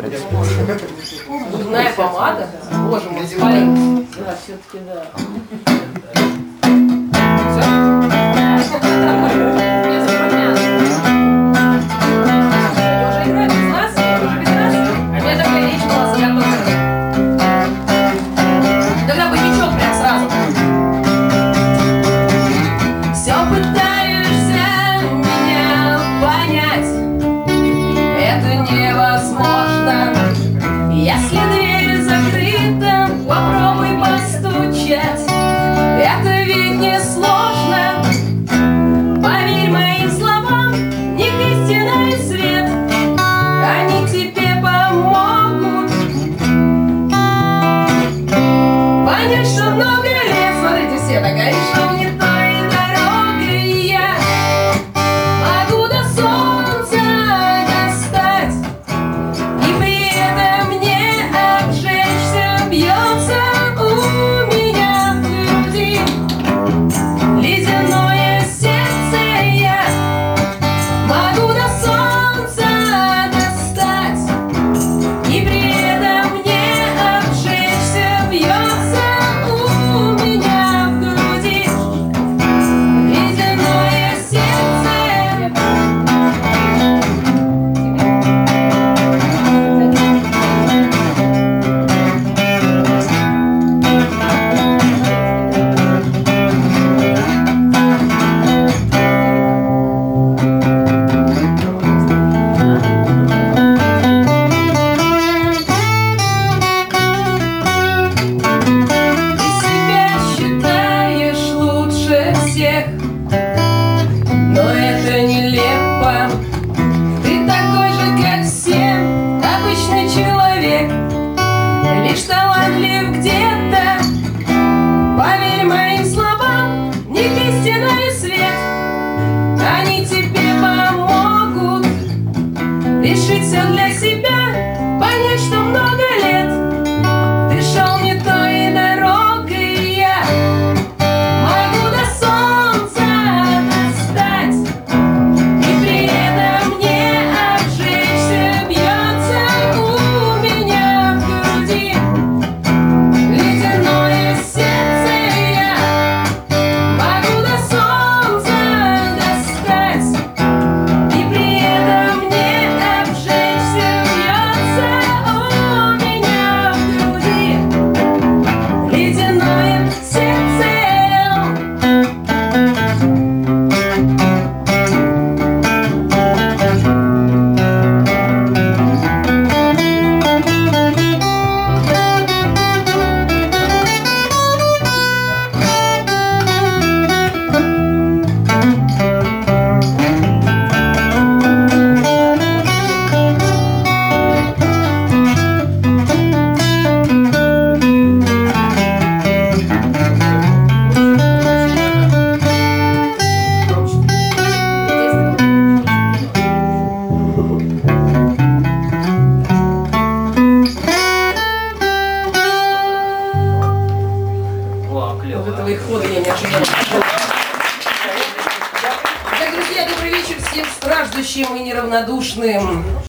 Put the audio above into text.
Зубная помада? Боже мой, спалим. Да, все-таки да. Если дверь закрыта, попробуй постучать. Это ведь не сложно. Поверь моим словам, них истинный свет. Они тебе помогут понять, что много лет. Смотрите, все так говорит, что не той дорогой я могу до солнца достать. И при этом бьется у меня в груди ледяное сердце. Я могу до солнца достать, и при этом не обжечься. Бьется у меня в груди ледяное сердце. Но это нелепо. Ты такой же, как все, обычный человек, лишь талантлив где-то. Поверь моим словам, в них истинный свет. Они тебе помогут решить все для себя, понять, что много лет ты шел не той дорогой. Я могу до солнца достать, и при этом не обжечься. Бьется у меня в груди ледяное сердце. Я могу до солнца достать, и при этом не обжечься. Бьется у меня в груди ледяное сердце. Вот этого их хода я не ожидала. Так, друзья, добрый вечер всем страждущим и неравнодушным.